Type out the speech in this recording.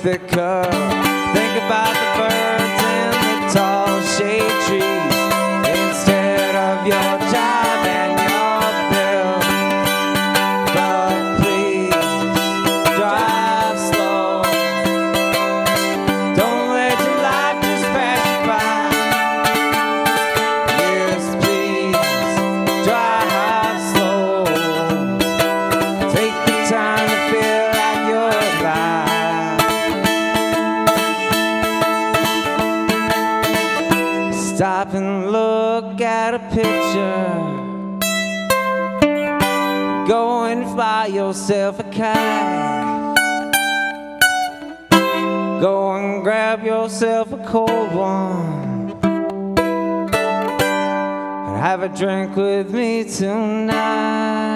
the cup. Think about the birds and the tall shade trees instead of your job and your bill. But please drive slow. Don't let your life just pass you by. Yes, please drive slow. Take the time to feel like you're alive. Stop and look at a picture. Go and fly yourself a kite. Go and grab yourself a cold one and have a drink with me tonight.